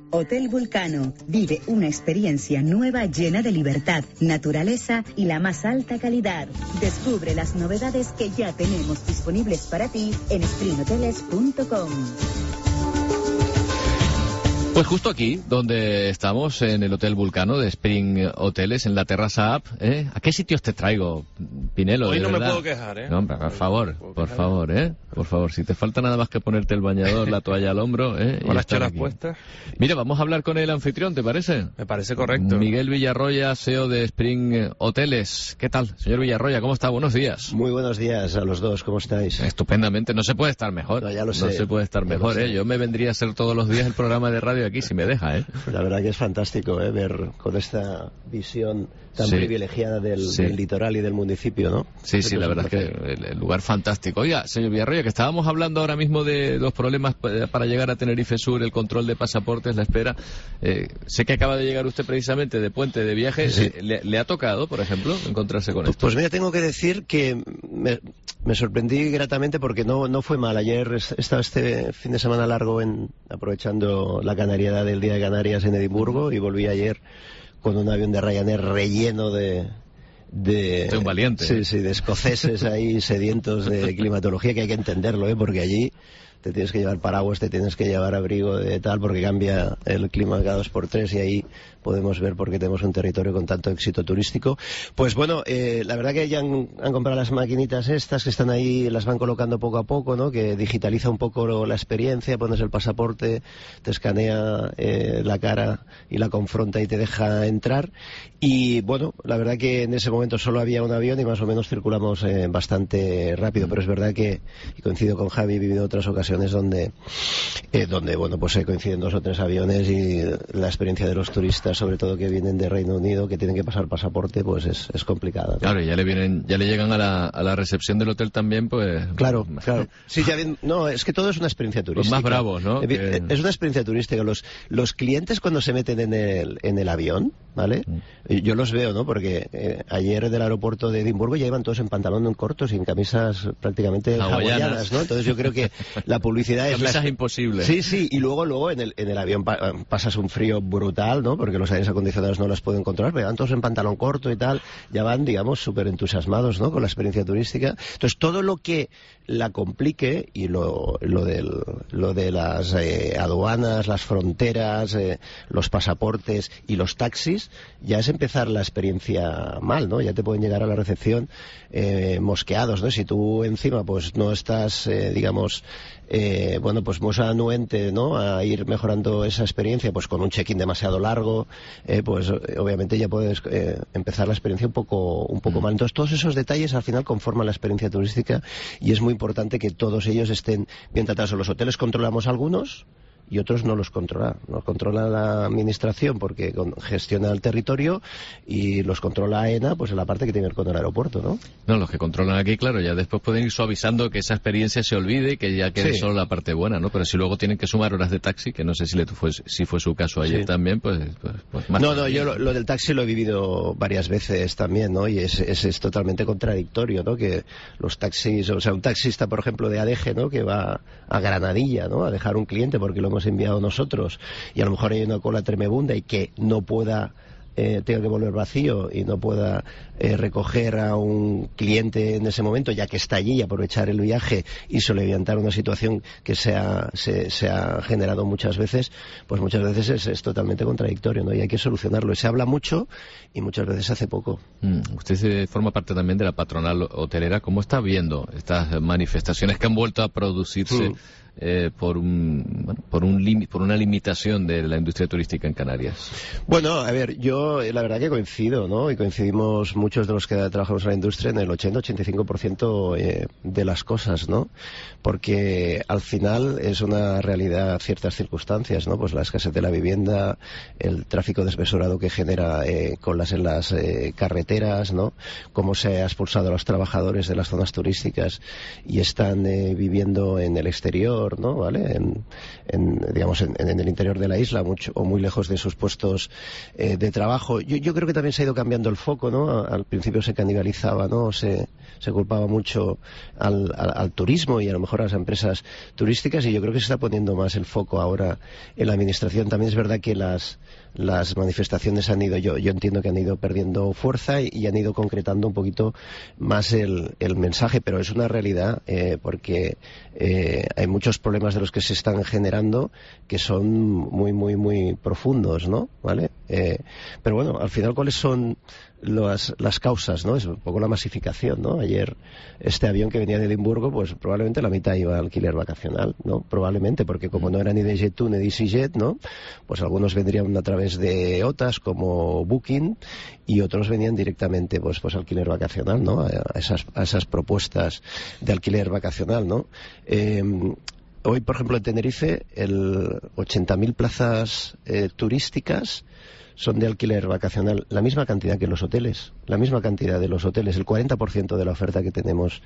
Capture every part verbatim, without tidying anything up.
Hotel Vulcano. Vive una experiencia nueva llena de libertad, naturaleza y la más alta calidad. Descubre las novedades que ya tenemos disponibles para ti en spring hoteles punto com. Pues justo aquí, donde estamos, en el Hotel Vulcano de Spring Hoteles, en la Terraza App, ¿eh? ¿A qué sitios te traigo, Pinelo? Hoy no verdad? me puedo quejar, ¿eh? No, hombre, por favor, por favor, ¿eh? Por favor, si te falta nada más que ponerte el bañador, la toalla al hombro, ¿eh? Con las chelas puestas. Mira, vamos a hablar con el anfitrión, ¿te parece? Me parece correcto. Miguel Villarroya, C E O de Spring Hoteles. ¿Qué tal, señor Villarroya? ¿Cómo está? Buenos días. Muy buenos días a los dos, ¿cómo estáis? Estupendamente, no se puede estar mejor. No, ya lo sé. No se puede estar Ya mejor, ¿eh? Yo me vendría a hacer todos los días el programa de radio aquí, si me deja, ¿eh? La verdad que es fantástico, ¿eh? Ver con esta visión tan sí. privilegiada del, sí. del litoral y del municipio, ¿no? Sí, sí, la verdad es que el, el lugar fantástico. Oiga, señor Villarroya, que estábamos hablando ahora mismo de los problemas para llegar a Tenerife Sur, el control de pasaportes, la espera. Eh, sé que acaba de llegar usted precisamente de puente de viaje. Sí. ¿Le, ¿Le ha tocado, por ejemplo, encontrarse con pues, esto? Pues mira, tengo que decir que me, me sorprendí gratamente porque no, no fue mal. Ayer estaba este fin de semana largo en aprovechando la canariedad del Día de Canarias en Edimburgo y volví ayer con un avión de Ryanair relleno de... de un valiente. Sí, sí, de escoceses ahí sedientos de climatología, que hay que entenderlo, ¿eh? Porque allí te tienes que llevar paraguas, te tienes que llevar abrigo de tal, porque cambia el clima cada dos por tres y ahí podemos ver por qué tenemos un territorio con tanto éxito turístico. Pues bueno, eh, la verdad que ya han, han comprado las maquinitas estas que están ahí, las van colocando poco a poco, ¿no? Que digitaliza un poco la experiencia, pones el pasaporte, te escanea eh, la cara y la confronta y te deja entrar. Y bueno, la verdad que en ese momento solo había un avión y más o menos circulamos eh, bastante rápido, pero es verdad que, y coincido con Javi, he vivido otras ocasiones donde, eh, donde bueno, pues eh, coinciden dos o tres aviones y la experiencia de los turistas, sobre todo que vienen de Reino Unido, que tienen que pasar pasaporte, pues es, es complicada, ¿no? Claro, ya le vienen, ya le llegan a la, a la recepción del hotel también, pues... Claro, claro. Sí, ya ven, no, es que todo es una experiencia turística. Los más bravos, ¿no? Eh, Que... Es una experiencia turística. Los, los clientes cuando se meten en el, en el avión, ¿vale? Mm. Yo los veo, ¿no? Porque eh, ayer del aeropuerto de Edimburgo ya iban todos en pantalón cortos y en camisas prácticamente hawaianas, ¿no? Entonces yo creo que la publicidad es... Camisas la... imposibles. Sí, sí, y luego luego en el, en el avión pa pasas un frío brutal, ¿no? Porque los aires acondicionados no los pueden controlar, pero van todos en pantalón corto y tal, ya van, digamos, súper entusiasmados, ¿no? Con la experiencia turística. Entonces todo lo que la complique y lo, lo, del, lo de las eh, aduanas, las fronteras, eh, los pasaportes y los taxis, ya es empezar la experiencia mal, ¿no? Ya te pueden llegar a la recepción eh, mosqueados, ¿no? Si tú encima pues no estás, eh, digamos, eh, bueno, pues muy anuente, ¿no? A ir mejorando esa experiencia, pues con un check-in demasiado largo, eh, pues obviamente ya puedes eh, empezar la experiencia un poco, un poco mal. Entonces todos esos detalles al final conforman la experiencia turística y es muy importante que todos ellos estén bien tratados. Los hoteles controlamos algunos y otros no los controla. Los controla la administración porque gestiona el territorio y los controla AENA, pues en la parte que tiene que ver con el aeropuerto, ¿no? No, los que controlan aquí, claro, ya después pueden ir suavizando que esa experiencia se olvide y que ya quede sí. solo la parte buena, ¿no? Pero si luego tienen que sumar horas de taxi, que no sé si le fue, si fue su caso ayer sí. también, pues... pues, pues más no, no, yo lo, lo del taxi lo he vivido varias veces también, ¿no? Y es, es, es totalmente contradictorio, ¿no? Que los taxis, o sea, un taxista, por ejemplo, de Adeje, ¿no? Que va a Granadilla, ¿no? A dejar un cliente porque lo hemos enviado nosotros y a lo mejor hay una cola tremebunda y que no pueda eh, tenga que volver vacío y no pueda eh, recoger a un cliente en ese momento ya que está allí y aprovechar el viaje y solventar una situación que se ha, se, se ha generado muchas veces, pues muchas veces es, es totalmente contradictorio, ¿no? Y hay que solucionarlo. Y se habla mucho y muchas veces se hace poco. Mm. Usted forma parte también de la patronal hotelera. ¿Cómo está viendo estas manifestaciones que han vuelto a producirse? Mm. Eh, por un bueno, por un por una limitación de la industria turística en Canarias? Bueno, a ver, yo la verdad que coincido, ¿no? Y coincidimos muchos de los que trabajamos en la industria en el ochenta a ochenta y cinco por ciento eh, de las cosas, ¿no? Porque al final es una realidad ciertas circunstancias, ¿no? Pues la escasez de la vivienda, el tráfico desmesurado que genera eh, colas en las eh, carreteras, ¿no? Cómo se ha expulsado a los trabajadores de las zonas turísticas y están eh, viviendo en el exterior interior, ¿no? ¿Vale? En, en digamos, en, en el interior de la isla, mucho o muy lejos de sus puestos eh, de trabajo. Yo, yo creo que también se ha ido cambiando el foco, ¿no? Al principio se canibalizaba, ¿no? Se, se culpaba mucho al, al, al turismo y a lo mejor a las empresas turísticas, y yo creo que se está poniendo más el foco ahora en la administración. También es verdad que las las manifestaciones han ido, yo, yo entiendo que han ido perdiendo fuerza y, y han ido concretando un poquito más el, el mensaje, pero es una realidad eh, porque eh, hay muchos problemas de los que se están generando que son muy, muy, muy profundos, ¿no? ¿Vale? Eh, pero bueno, al final, ¿cuáles son las, las causas, ¿no? Es un poco la masificación, ¿no? Ayer este avión que venía de Edimburgo, pues probablemente la mitad iba a alquiler vacacional, ¿no? Probablemente, porque como no era ni de Jet2 ni de EasyJet, ¿no? Pues algunos vendrían a través de O T A S como Booking y otros venían directamente, pues, pues alquiler vacacional, ¿no? A esas, a esas propuestas de alquiler vacacional, ¿no? Eh, hoy, por ejemplo, en Tenerife, el ochenta mil plazas eh, turísticas son de alquiler vacacional, la misma cantidad que los hoteles, la misma cantidad de los hoteles, el cuarenta por ciento de la oferta que tenemos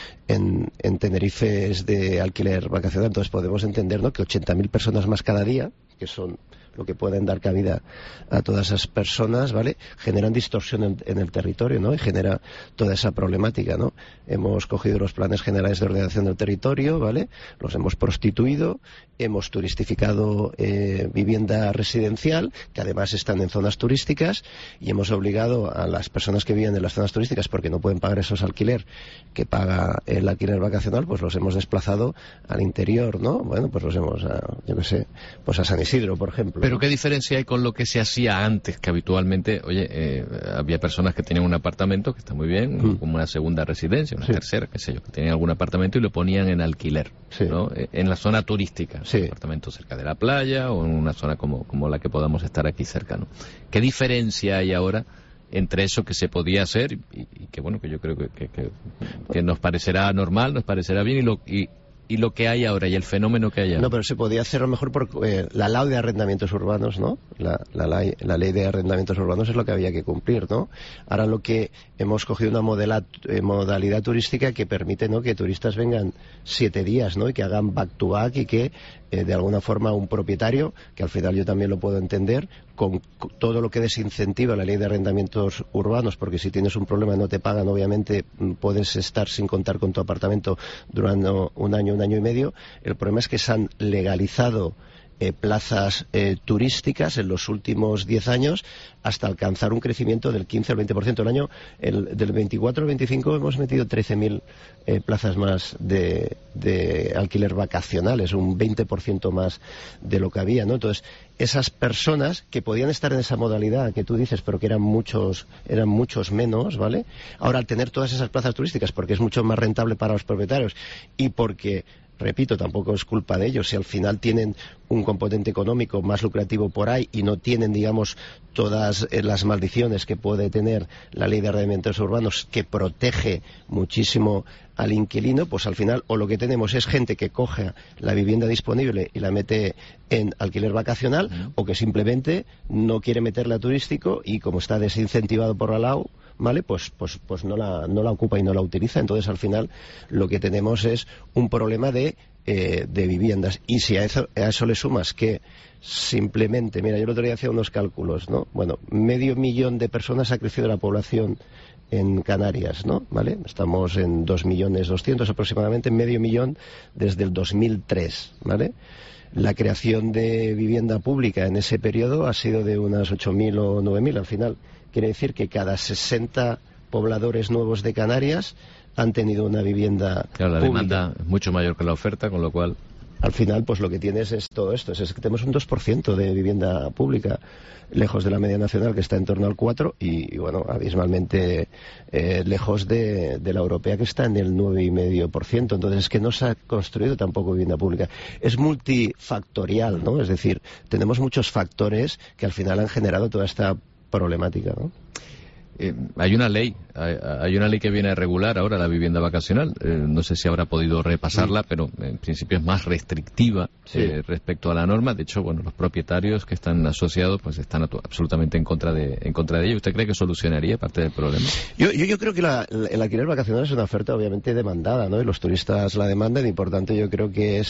en, en Tenerife es de alquiler vacacional. Entonces podemos entender, ¿no?, que ochenta mil personas más cada día, que son lo que pueden dar cabida a todas esas personas, ¿vale?, generan distorsión en, en el territorio, ¿no?, y genera toda esa problemática, ¿no? Hemos cogido los planes generales de ordenación del territorio, ¿vale?, los hemos prostituido, hemos turistificado eh, vivienda residencial, que además están en zonas turísticas, y hemos obligado a las personas que viven en las zonas turísticas porque no pueden pagar esos alquiler que paga el alquiler vacacional, pues los hemos desplazado al interior, ¿no? Bueno, pues los hemos, a, yo qué sé, pues a San Isidro, por ejemplo. Pero ¿qué diferencia hay con lo que se hacía antes? Que habitualmente, oye, eh, había personas que tenían un apartamento, que está muy bien, mm. como una segunda residencia, una sí. tercera, qué sé yo, que tenían algún apartamento y lo ponían en alquiler, sí. ¿no? En la zona turística, sí. un apartamento cerca de la playa o en una zona como, como la que podamos estar aquí cerca, ¿no? ¿Qué diferencia hay ahora entre eso que se podía hacer y, y que, bueno, que yo creo que, que, que, que nos parecerá normal, nos parecerá bien y lo... Y, y lo que hay ahora y el fenómeno que hay ahora? No, pero se podía hacer a lo mejor por eh, la ley de arrendamientos urbanos, ¿no? La, la, ley, la ley de arrendamientos urbanos es lo que había que cumplir, ¿no? Ahora lo que hemos cogido una modela, eh, modalidad turística que permite, ¿no?, que turistas vengan siete días, ¿no?, y que hagan back to back y que eh, de alguna forma un propietario, que al final yo también lo puedo entender, con todo lo que desincentiva la ley de arrendamientos urbanos, porque si tienes un problema y no te pagan, obviamente puedes estar sin contar con tu apartamento durante un año, un año y medio. El problema es que se han legalizado eh, plazas eh, turísticas en los últimos diez años hasta alcanzar un crecimiento del quince al veinte por ciento. El año el, del veinticuatro al veinticinco hemos metido trece mil eh, plazas más de, de alquiler vacacional, es un veinte por ciento más de lo que había, ¿no? Entonces, esas personas que podían estar en esa modalidad que tú dices, pero que eran muchos, eran muchos menos, ¿vale? Ahora, al tener todas esas plazas turísticas, porque es mucho más rentable para los propietarios y porque, repito, tampoco es culpa de ellos, si al final tienen un componente económico más lucrativo por ahí y no tienen, digamos, todas eh, las maldiciones que puede tener la ley de arrendamientos urbanos, que protege muchísimo al inquilino, pues al final o lo que tenemos es gente que coge la vivienda disponible y la mete en alquiler vacacional, uh-huh. o que simplemente no quiere meterla a turístico y como está desincentivado por la L A U, ¿vale? Pues, pues, pues no la, no la ocupa y no la utiliza. Entonces, al final, lo que tenemos es un problema de, eh, de viviendas. Y si a eso, a eso le sumas que simplemente, mira, yo el otro día hacía unos cálculos, ¿no? Bueno, medio millón de personas ha crecido la población en Canarias, ¿no? ¿Vale? Estamos en dos millones doscientos aproximadamente, medio millón desde el dos mil tres, ¿vale? La creación de vivienda pública en ese periodo ha sido de unas ocho mil o nueve mil al final. Quiere decir que cada sesenta pobladores nuevos de Canarias han tenido una vivienda claro, la pública. Demanda es mucho mayor que la oferta, con lo cual... Al final, pues lo que tienes es todo esto. Es que tenemos un dos por ciento de vivienda pública, lejos de la media nacional, que está en torno al cuatro por ciento, y, y bueno, abismalmente eh, lejos de, de la europea, que está en el nueve coma cinco por ciento. Entonces, es que no se ha construido tampoco vivienda pública. Es multifactorial, ¿no? Es decir, tenemos muchos factores que al final han generado toda esta problemática, ¿no? Eh, hay una ley, hay, hay una ley que viene a regular ahora la vivienda vacacional. Eh, no sé si habrá podido repasarla, sí. pero en principio es más restrictiva sí. eh, respecto a la norma. De hecho, bueno, los propietarios que están asociados pues están absolutamente en contra de en contra de ello. ¿Usted cree que solucionaría parte del problema? Yo, yo, yo creo que la, el alquiler vacacional es una oferta obviamente demandada, ¿no? Y los turistas la demandan y por tanto yo creo que es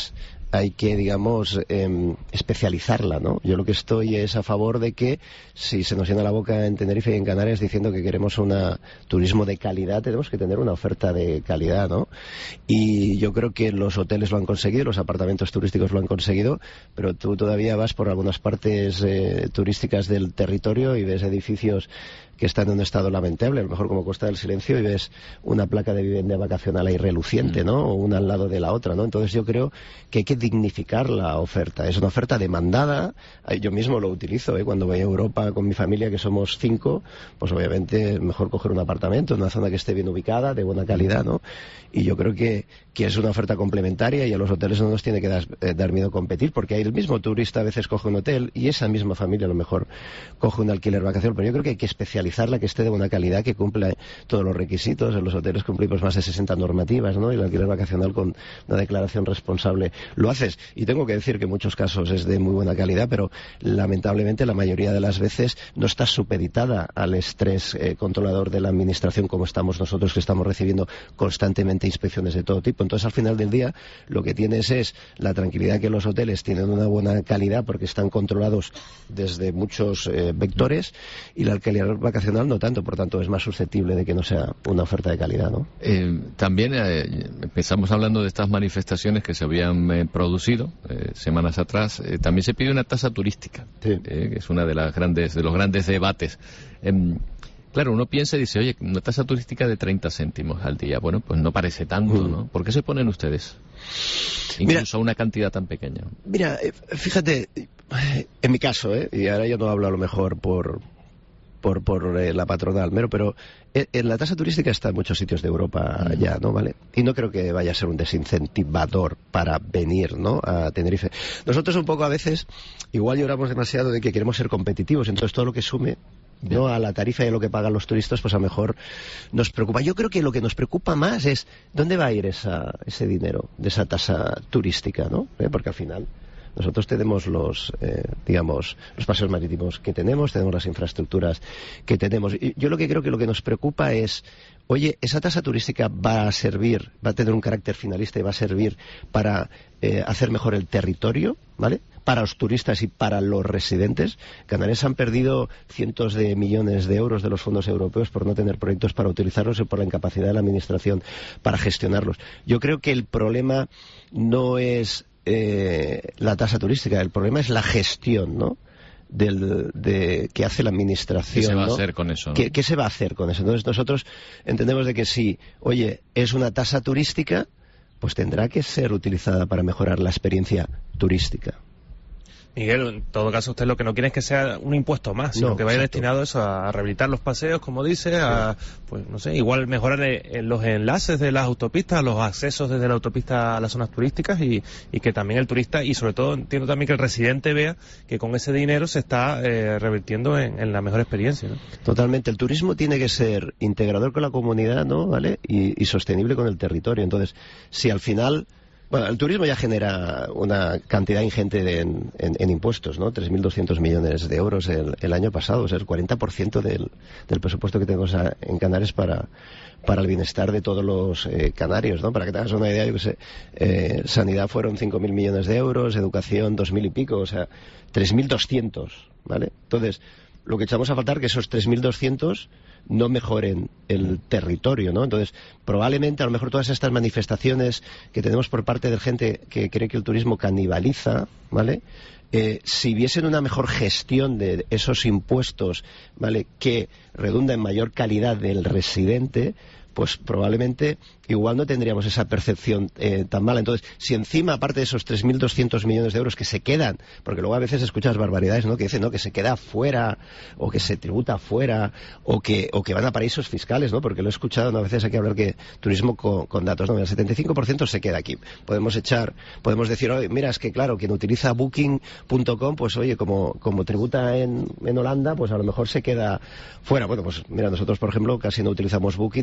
hay que, digamos, eh, especializarla, ¿no? Yo lo que estoy es a favor de que si se nos llena la boca en Tenerife y en Canarias diciendo que queremos un turismo de calidad, tenemos que tener una oferta de calidad, ¿no? Y yo creo que los hoteles lo han conseguido, los apartamentos turísticos lo han conseguido, pero tú todavía vas por algunas partes eh, turísticas del territorio y ves edificios que están en un estado lamentable, a lo mejor como Costa del Silencio, y ves una placa de vivienda vacacional ahí reluciente, ¿no? O una al lado de la otra, ¿no? Entonces yo creo que hay que dignificar la oferta. Es una oferta demandada. Yo mismo lo utilizo, ¿eh? Cuando voy a Europa con mi familia, que somos cinco, pues obviamente mejor coger un apartamento en una zona que esté bien ubicada, de buena calidad, ¿no? Y yo creo que, que es una oferta complementaria y a los hoteles no nos tiene que dar, eh, dar miedo competir, porque el mismo turista a veces coge un hotel y esa misma familia a lo mejor coge un alquiler vacacional, pero yo creo que hay que especializarla, que esté de buena calidad, que cumpla todos los requisitos. En los hoteles cumplimos más de sesenta normativas, ¿no? Y el alquiler vacacional con una declaración responsable lo haces. Y tengo que decir que en muchos casos es de muy buena calidad, pero lamentablemente la mayoría de las veces no está supeditada al estrés eh, controlador de la administración como estamos nosotros, que estamos recibiendo constantemente inspecciones de todo tipo. Entonces, al final del día, lo que tienes es la tranquilidad que los hoteles tienen una buena calidad porque están controlados desde muchos eh, vectores, y el alquiler vacacional no tanto, por tanto es más susceptible de que no sea una oferta de calidad, ¿no? Eh, también eh, empezamos hablando de estas manifestaciones que se habían eh, producido eh, semanas atrás. Eh, también se pide una tasa turística, sí. eh, que es una de las grandes de los grandes debates. Eh, Claro, uno piensa y dice, oye, una tasa turística de treinta céntimos al día. Bueno, pues no parece tanto, mm. ¿no? ¿Por qué se ponen ustedes? Incluso mira, una cantidad tan pequeña. Mira, fíjate, en mi caso, ¿eh? Y ahora yo no hablo a lo mejor por por, por eh, la patronal, pero, pero en la tasa turística está en muchos sitios de Europa mm. ya, ¿no? ¿Vale? Y no creo que vaya a ser un desincentivador para venir, ¿no? A Tenerife. Nosotros un poco a veces, igual lloramos demasiado de que queremos ser competitivos, entonces todo lo que sume no a la tarifa y a lo que pagan los turistas, pues a lo mejor nos preocupa. Yo creo que lo que nos preocupa más es dónde va a ir esa, ese dinero de esa tasa turística, ¿no? ¿Eh? Porque al final nosotros tenemos los, eh, digamos, los paseos marítimos que tenemos, tenemos las infraestructuras que tenemos. Y yo lo que creo que lo que nos preocupa es, oye, esa tasa turística va a servir, va a tener un carácter finalista y va a servir para eh, hacer mejor el territorio, ¿vale? Para los turistas y para los residentes. Canarias han perdido cientos de millones de euros de los fondos europeos por no tener proyectos para utilizarlos y por la incapacidad de la administración para gestionarlos. Yo creo que el problema no es eh, la tasa turística, el problema es la gestión, ¿no? Del, de que hace la administración. ¿Qué se va ¿no? a hacer con eso? ¿no? ¿Qué, ¿Qué se va a hacer con eso? Entonces nosotros entendemos de que si, oye, es una tasa turística, pues tendrá que ser utilizada para mejorar la experiencia turística. Miguel, en todo caso usted lo que no quiere es que sea un impuesto más, sino no, que vaya exacto. destinado a eso, a rehabilitar los paseos, como dice, a, pues no sé, igual mejorar eh, los enlaces de las autopistas, los accesos desde la autopista a las zonas turísticas y, y que también el turista, y sobre todo entiendo también que el residente vea que con ese dinero se está eh, revirtiendo en, en la mejor experiencia, ¿no? Totalmente. El turismo tiene que ser integrador con la comunidad, ¿no? ¿Vale? Y, y sostenible con el territorio. Entonces, si al final... Bueno, el turismo ya genera una cantidad ingente de, en, en, en impuestos, ¿no? tres mil doscientos millones de euros el, el año pasado, o sea, el cuarenta por ciento del, del presupuesto que tenemos a, en Canarias para, para el bienestar de todos los eh, canarios, ¿no? Para que te hagas una idea, yo que sé, eh, sanidad fueron cinco mil millones de euros, educación dos mil y pico, o sea, tres mil doscientos, ¿vale? Entonces, lo que echamos a faltar es que esos tres mil doscientos no mejoren el territorio, ¿no? Entonces, probablemente, a lo mejor todas estas manifestaciones que tenemos por parte de gente que cree que el turismo canibaliza, ¿vale? Eh, si viesen una mejor gestión de esos impuestos, ¿vale? Que redunda en mayor calidad del residente, pues probablemente igual no tendríamos esa percepción eh, tan mala. Entonces, si encima, aparte de esos tres mil doscientos millones de euros que se quedan, porque luego a veces escuchas barbaridades, ¿no? Que dicen, ¿no? Que se queda fuera, o que se tributa fuera, o que, o que van a paraísos fiscales, ¿no? Porque lo he escuchado, ¿no? A veces hay que hablar que turismo con, con datos, ¿no? El setenta y cinco por ciento se queda aquí. Podemos echar, podemos decir, oye, mira, es que claro, quien utiliza booking punto com, pues oye, como, como tributa en, en Holanda, pues a lo mejor se queda fuera. Bueno, pues mira, nosotros, por ejemplo, casi no utilizamos Booking y vendemos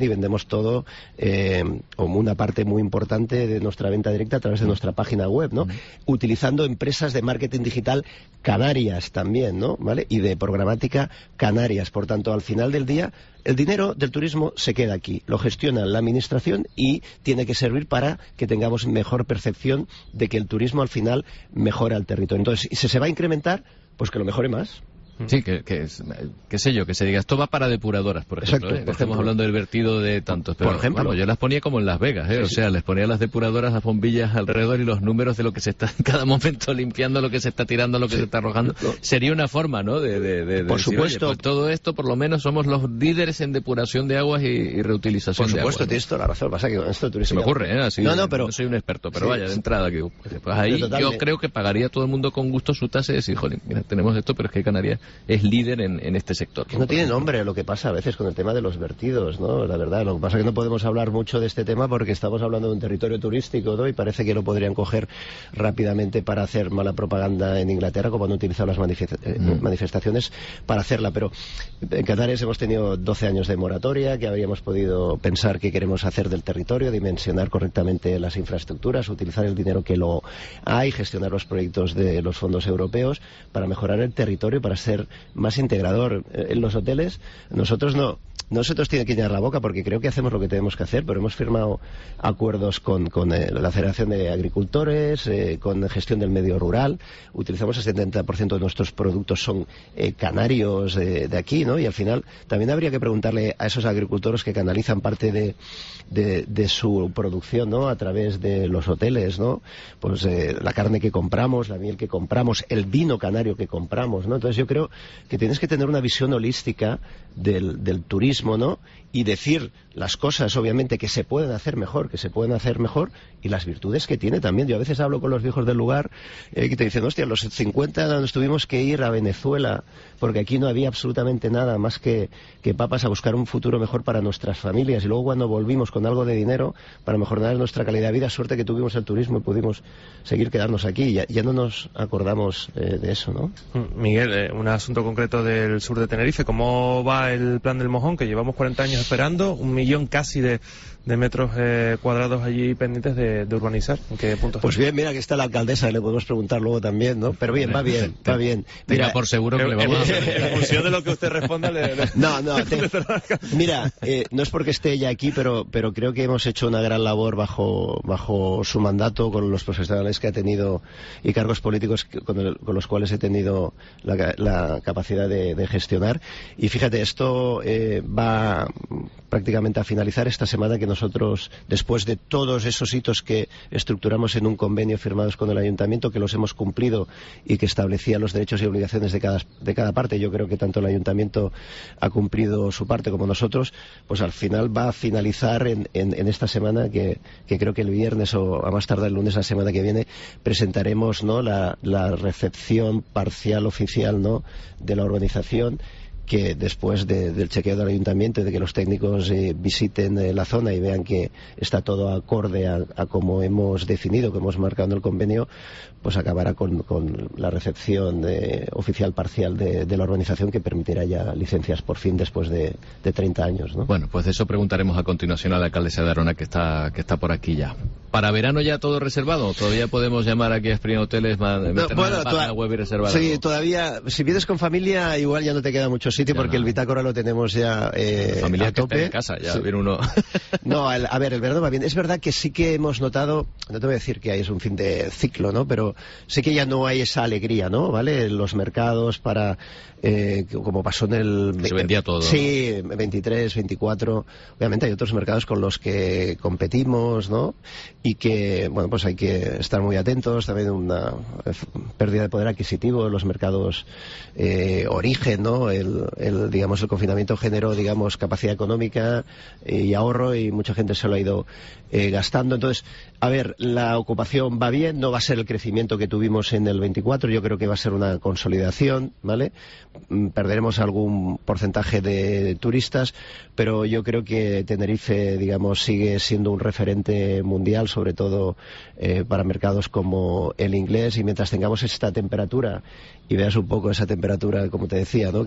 hacemos todo, eh, como una parte muy importante de nuestra venta directa a través de nuestra página web, ¿no? Uh-huh. Utilizando empresas de marketing digital canarias también, ¿no? ¿Vale? Y de programática canarias. Por tanto, al final del día, el dinero del turismo se queda aquí, lo gestiona la administración y tiene que servir para que tengamos mejor percepción de que el turismo al final mejora el territorio. Entonces, si se va a incrementar, pues que lo mejore más. Sí, que, que, que sé yo, que se diga, esto va para depuradoras, por ejemplo. Exacto, ¿eh? por Estamos ejemplo. hablando del vertido de tantos. Pero, por ejemplo. Vamos, yo las ponía como en Las Vegas, ¿eh? Sí, o sea, sí. les ponía las depuradoras, las bombillas alrededor y los números de lo que se está en cada momento limpiando, lo que se está tirando, lo que sí. se está arrojando. No. Sería una forma, ¿no? De, de, de, de por decir, supuesto. Oye, pues todo esto, por lo menos, somos los líderes en depuración de aguas y, y reutilización de aguas. Por supuesto, tienes toda la razón. Pasa que esto turismo se me ocurre, ¿eh? Así, no, no, pero... no soy un experto, pero sí, vaya, de sí. entrada, que, pues ahí yo creo que pagaría todo el mundo con gusto su tasa y decir, joder, mira, tenemos esto, pero es que Canarias es líder en, en este sector. Que no tiene nombre lo que pasa a veces con el tema de los vertidos, ¿no? La verdad, lo que pasa es que no podemos hablar mucho de este tema porque estamos hablando de un territorio turístico, ¿no? Y parece que lo podrían coger rápidamente para hacer mala propaganda en Inglaterra, como han utilizado las manifest eh, mm. manifestaciones para hacerla. Pero en Canarias hemos tenido doce años de moratoria, que habríamos podido pensar qué queremos hacer del territorio, dimensionar correctamente las infraestructuras, utilizar el dinero que lo hay, gestionar los proyectos de los fondos europeos para mejorar el territorio, para ser más integrador. En los hoteles, nosotros no, nosotros tiene que llenar la boca porque creo que hacemos lo que tenemos que hacer, pero hemos firmado acuerdos con, con eh, la Federación de Agricultores, eh, con gestión del medio rural, utilizamos el setenta por ciento de nuestros productos son eh, canarios eh, de aquí, ¿no? Y al final también habría que preguntarle a esos agricultores que canalizan parte de, de, de su producción, ¿no? A través de los hoteles, ¿no? Pues eh, la carne que compramos, la miel que compramos, el vino canario que compramos, ¿no? Entonces yo creo que tienes que tener una visión holística del, del turismo, ¿no? Y decir las cosas, obviamente, que se pueden hacer mejor, que se pueden hacer mejor, y las virtudes que tiene también. Yo a veces hablo con los viejos del lugar eh, que te dicen, hostia, a los cincuenta nos tuvimos que ir a Venezuela porque aquí no había absolutamente nada más que, que papas a buscar un futuro mejor para nuestras familias. Y luego cuando volvimos con algo de dinero para mejorar nuestra calidad de vida, suerte que tuvimos el turismo y pudimos seguir quedarnos aquí. Ya, ya no nos acordamos eh, de eso, ¿no? Miguel, eh, un asunto concreto del sur de Tenerife. ¿Cómo va el plan del Mojón? Que llevamos cuarenta años esperando, un millón casi de, de metros eh, cuadrados allí pendientes de, de urbanizar. ¿En qué punto está? Pues bien, mira que está la alcaldesa, le podemos preguntar luego también, ¿no? Pero bien, va bien, va bien. Mira, mira por seguro que le vamos a hacer. En función de lo que usted responda, le... le... No, no, te... mira, eh, no es porque esté ella aquí, pero, pero creo que hemos hecho una gran labor bajo, bajo su mandato con los profesionales que ha tenido y cargos políticos con, el, con los cuales he tenido la, la capacidad de, de gestionar. Y fíjate, esto eh, va prácticamente a finalizar esta semana, que nosotros, después de todos esos hitos que estructuramos en un convenio firmados con el ayuntamiento, que los hemos cumplido y que establecía los derechos y obligaciones de cada, de cada parte, yo creo que tanto el ayuntamiento ha cumplido su parte como nosotros, pues al final va a finalizar en, en, en esta semana, que, que creo que el viernes o a más tardar el lunes la semana que viene presentaremos, ¿no?, la, la recepción parcial oficial, ¿no?, de la urbanización, que después de, del chequeo del ayuntamiento y de que los técnicos eh, visiten eh, la zona y vean que está todo acorde a, a como hemos definido, que hemos marcado en el convenio, pues acabará con, con la recepción de, oficial parcial de, de la urbanización, que permitirá ya licencias por fin después de, de treinta años, ¿no? Bueno, pues de eso preguntaremos a continuación a la alcaldesa de Arona, que está, que está por aquí ya. ¿Para verano ya todo reservado? ¿Todavía podemos llamar aquí a Spring Hoteles, no, bueno, la página web y reservar? Sí, algo? Todavía, si vienes con familia, igual ya no te queda mucho sitio, ya porque no. El bitácora lo tenemos ya eh, familia a tope. Que está en casa, ya sí. Viene uno. No, el, a ver, el verano va bien. Es verdad que sí que hemos notado, no te voy a decir que es un fin de ciclo, ¿no? Pero sí que ya no hay esa alegría, ¿no? ¿Vale? Los mercados para, eh, como pasó en el... Se vendía todo. Sí, veintitrés, veinticuatro. Obviamente hay otros mercados con los que competimos, ¿no? Y que, bueno, pues hay que estar muy atentos. También una pérdida de poder adquisitivo en los mercados eh, origen, ¿no? El, el, digamos, el confinamiento generó, digamos, capacidad económica y ahorro, y mucha gente se lo ha ido eh, gastando. Entonces, a ver, la ocupación va bien, no va a ser el crecimiento que tuvimos en el veinticuatro, yo creo que va a ser una consolidación, ¿vale? Perderemos algún porcentaje de turistas, pero yo creo que Tenerife, digamos, sigue siendo un referente mundial, sobre todo eh, para mercados como el inglés, y mientras tengamos esta temperatura y veas un poco esa temperatura, como te decía, ¿no?, que ves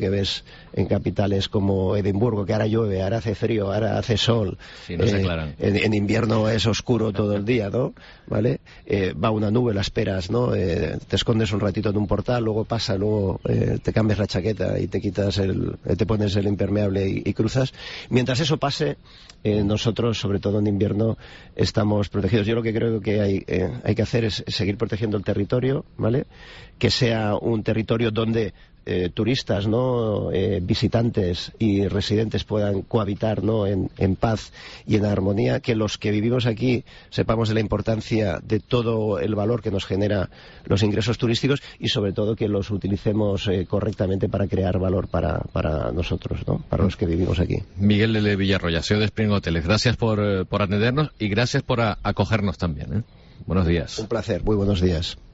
en capitales como Edimburgo, que ahora llueve, ahora hace frío, ahora hace sol. Sí, no se aclaran. En, en invierno es oscuro todo el día, ¿no? ¿Vale? Eh, va una nube, la esperas, ¿no? Eh, te escondes un ratito en un portal, luego pasa, luego eh, te cambias la chaqueta y te quitas el, te pones el impermeable y, y cruzas. Mientras eso pase, eh, nosotros, sobre todo en invierno, estamos protegidos. Yo lo que creo que hay, eh, hay que hacer es seguir protegiendo el territorio, ¿vale? Que sea un territorio donde Eh, turistas, ¿no? Eh, visitantes y residentes puedan cohabitar, ¿no? En, en paz y en armonía, que los que vivimos aquí sepamos de la importancia de todo el valor que nos genera los ingresos turísticos y sobre todo que los utilicemos eh, correctamente para crear valor para, para nosotros, ¿no? Para los que vivimos aquí. Miguel de Villarroya, C E O de Spring Hoteles, gracias por, por atendernos y gracias por a, acogernos también, ¿eh? Buenos días. Un placer, muy buenos días.